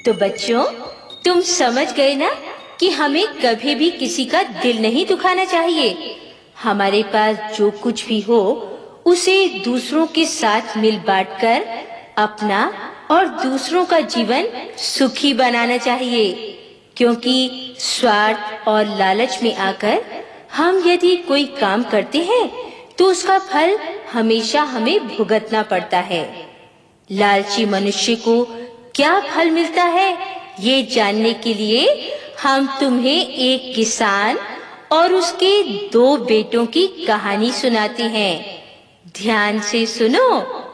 तो बच्चों, तुम समझ गए ना कि हमें कभी भी किसी का दिल नहीं दुखाना चाहिए। हमारे पास जो कुछ भी हो उसे दूसरों के साथ मिल बांट कर अपना और दूसरों का जीवन सुखी बनाना चाहिए, क्योंकि स्वार्थ और लालच में आकर हम यदि कोई काम करते हैं तो उसका फल हमेशा हमें भुगतना पड़ता है। लालची मनुष्य को क्या फल मिलता है, ये जानने के लिए हम तुम्हें एक किसान और उसके 2 बेटों की कहानी सुनाते हैं। ध्यान से सुनो।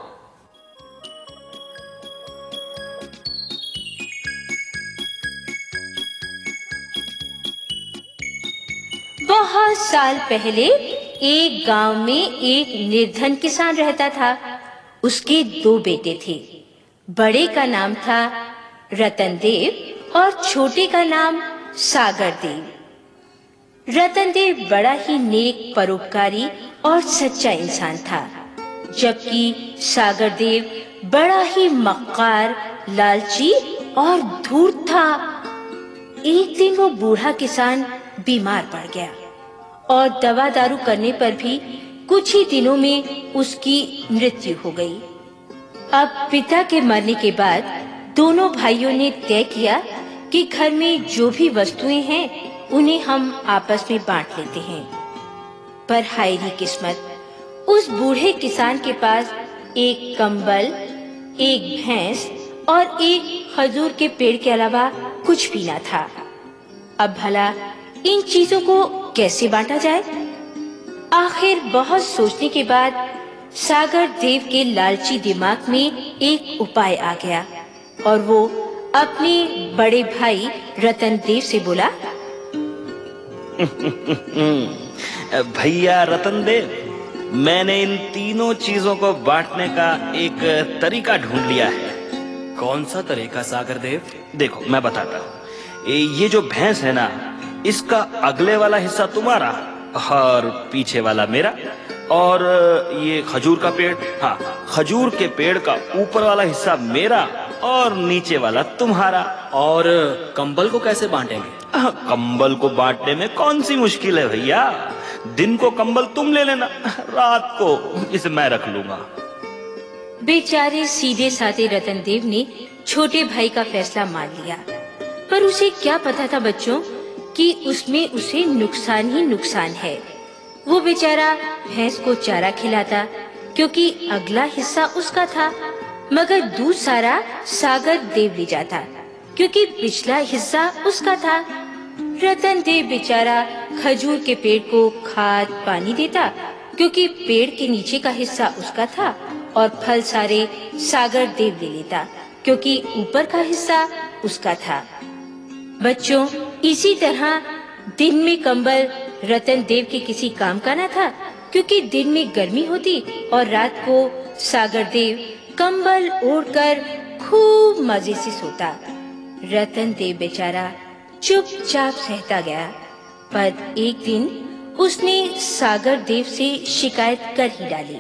बहुत साल पहले एक गांव में एक निर्धन किसान रहता था। उसके 2 बेटे थे। बड़े का नाम था रतन देव और छोटे का नाम सागर देव। रतन देव बड़ा ही नेक, परोपकारी और सच्चा इंसान था, जबकि सागर देव बड़ा ही मक्कार, लालची और धूर्त था। एक दिन वो बूढ़ा किसान बीमार पड़ गया और दवा दारू करने पर भी कुछ ही दिनों में उसकी मृत्यु हो गई। अब पिता के मरने के बाद दोनों भाइयों ने तय किया कि घर में जो भी वस्तुएं हैं उन्हें हम आपस में बांट लेते हैं। पर हाय री किस्मत, उस बूढ़े किसान के पास एक कंबल, एक भैंस और एक खजूर के पेड़ के अलावा कुछ भी न था। अब भला इन चीजों को कैसे बांटा जाए? आखिर बहुत सोचने के बाद सागर देव के लालची दिमाग में एक उपाय आ गया और वो अपने बड़े भाई रतन देव से बोला, भैया रतन देव, मैंने इन तीनों चीजों को बांटने का एक तरीका ढूंढ लिया है। कौन सा तरीका सागर देव? देखो मैं बताता हूँ। ये जो भैंस है ना, इसका अगले वाला हिस्सा तुम्हारा और पीछे वाला मेरा। और ये खजूर का पेड़, हाँ, खजूर के पेड़ का ऊपर वाला हिस्सा मेरा और नीचे वाला तुम्हारा। और कंबल को कैसे बांटेंगे? कंबल को बांटने में कौन सी मुश्किल है भैया। दिन को कंबल तुम ले लेना, रात को इसे मैं रख लूंगा। बेचारे सीधे साधे रतन देव ने छोटे भाई का फैसला मान लिया, पर उसे क्या पता था बच्चों कि उसमें उसे नुकसान ही नुकसान है। वो बेचारा भैंस को चारा खिलाता क्योंकि अगला हिस्सा उसका था, मगर दूध सारा सागर देव ले जाता क्योंकि पिछला हिस्सा उसका था। रतन देव बेचारा खजूर के पेड़ को खाद पानी देता क्योंकि पेड़ के नीचे का हिस्सा उसका था, और फल सारे सागर देव ले लेता क्योंकि ऊपर का हिस्सा उसका था। बच्चों, इसी तरह दिन में कंबल रतन देव के किसी काम का न था क्योंकि दिन में गर्मी होती और रात को सागर देव कंबल ओढ़कर खूब मजे से सोता। रतन देव बेचारा चुपचाप सहता गया, पर एक दिन उसने सागर देव से शिकायत कर ही डाली।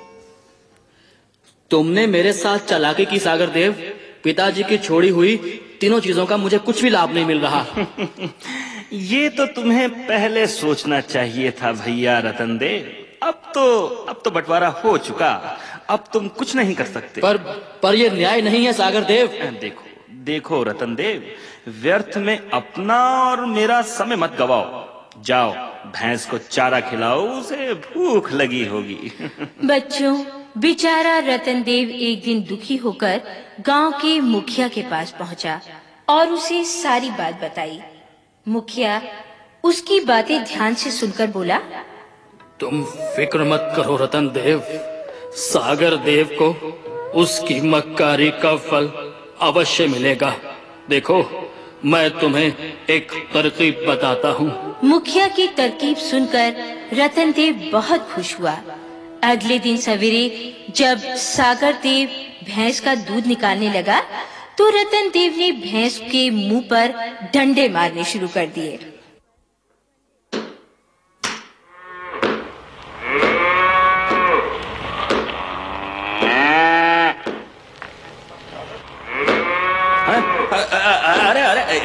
तुमने मेरे साथ चालाकी की सागर देव। पिताजी की छोड़ी हुई तीनों चीजों का मुझे कुछ भी लाभ नहीं मिल रहा। ये तो तुम्हें पहले सोचना चाहिए था भैया रतन देव। अब तो बंटवारा हो चुका, अब तुम कुछ नहीं कर सकते। पर ये न्याय नहीं है सागर देव। देखो रतन देव, व्यर्थ में अपना और मेरा समय मत गवाओ। जाओ भैंस को चारा खिलाओ, उसे भूख लगी होगी। बच्चों, बेचारा रतन देव एक दिन दुखी होकर गांव के मुखिया के पास पहुंचा और उसे सारी बात बताई। मुखिया उसकी बातें ध्यान से सुनकर बोला, तुम फिक्र मत करो रतन देव, सागर देव को उसकी मक्कारी का फल अवश्य मिलेगा। देखो, मैं तुम्हें एक तरकीब बताता हूँ। मुखिया की तरकीब सुनकर रतन देव बहुत खुश हुआ। अगले दिन सवेरे जब सागर देव भैंस का दूध निकालने लगा तो रतन देव ने भैंस के मुंह पर डंडे मारने शुरू कर दिए।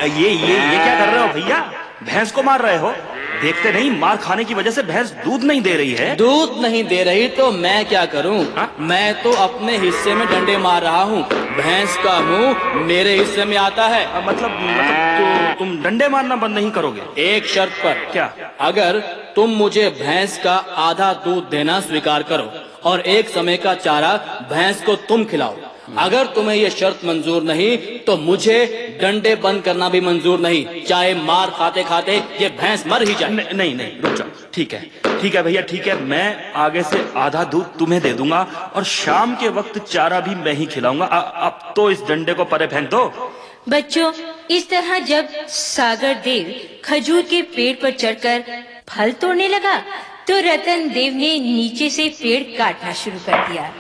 ये क्या कर रहे हो भैया? भैंस को मार रहे हो? देखते नहीं मार खाने की वजह से भैंस दूध नहीं दे रही है। दूध नहीं दे रही तो मैं क्या करूं? मैं तो अपने हिस्से में डंडे मार रहा हूं। भैंस का मुंह मेरे हिस्से में आता है। मतलब तो तुम डंडे मारना बंद नहीं करोगे? एक शर्त पर। क्या? अगर तुम मुझे भैंस का आधा दूध देना स्वीकार करो और एक समय का चारा भैंस को तुम खिलाओ। अगर तुम्हें ये शर्त मंजूर नहीं तो मुझे डंडे बंद करना भी मंजूर नहीं, चाहे मार खाते खाते ये भैंस मर ही जाए। नहीं, रुक जाओ। ठीक है भैया, ठीक है। मैं आगे से आधा दूध तुम्हें दे दूंगा और शाम के वक्त चारा भी मैं ही खिलाऊंगा। अब तो इस डंडे को परे फेंक दो। बच्चों, इस तरह जब सागर देव खजूर के पेड़ पर चढ़कर फल तोड़ने लगा तो रतन देव ने नीचे से पेड़ काटना शुरू कर दिया।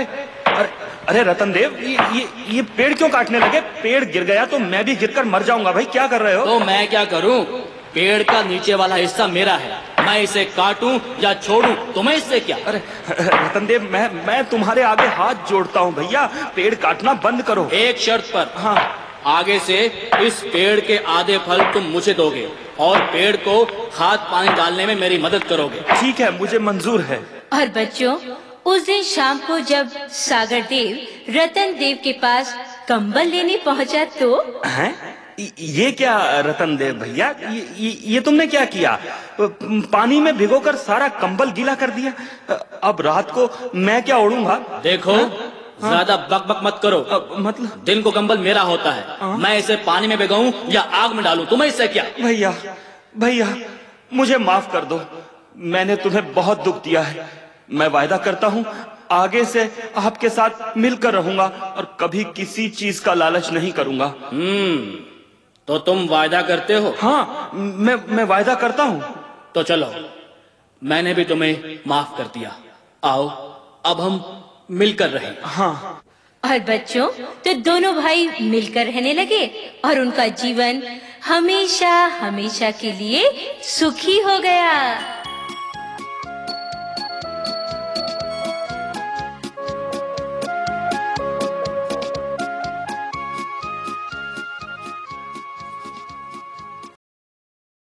अरे रतन देव, ये पेड़ क्यों काटने लगे? पेड़ गिर गया तो मैं भी गिरकर मर जाऊंगा भाई, क्या कर रहे हो? तो मैं क्या करूं? पेड़ का नीचे वाला हिस्सा मेरा है, मैं इसे काटूं या छोड़ूं तुम्हें इससे क्या? अरे रतन देव, मैं तुम्हारे आगे हाथ जोड़ता हूँ भैया, पेड़ काटना बंद करो। एक शर्त पर। हाँ। आगे से इस पेड़ के आधे फल तुम मुझे दोगे और पेड़ को खाद पानी डालने में मेरी मदद करोगे। ठीक है, मुझे मंजूर है। और बच्चों, उस दिन शाम को जब सागर देव रतन देव के पास कंबल लेने पहुंचा तो हैं? ये क्या रतन देव भैया, ये तुमने क्या किया? पानी में भिगोकर सारा कंबल गीला कर दिया। अब रात को मैं क्या ओढ़ूंगा? देखो, ज्यादा बक मत करो। मतलब दिन को कंबल मेरा होता है। मैं इसे पानी में भिगाऊं या आग में डालूं तुम्हें इससे क्या? भैया मुझे माफ कर दो, मैंने तुम्हें बहुत दुख दिया है। मैं वायदा करता हूँ आगे से आपके साथ मिलकर रहूंगा और कभी किसी चीज का लालच नहीं करूंगा। तो तुम वायदा करते हो? हाँ, मैं वायदा करता हूँ। तो चलो, मैंने भी तुम्हें माफ कर दिया। आओ अब हम मिलकर रहें। हाँ। और बच्चों, तो दोनों भाई मिलकर रहने लगे और उनका जीवन हमेशा हमेशा के लिए सुखी हो गया।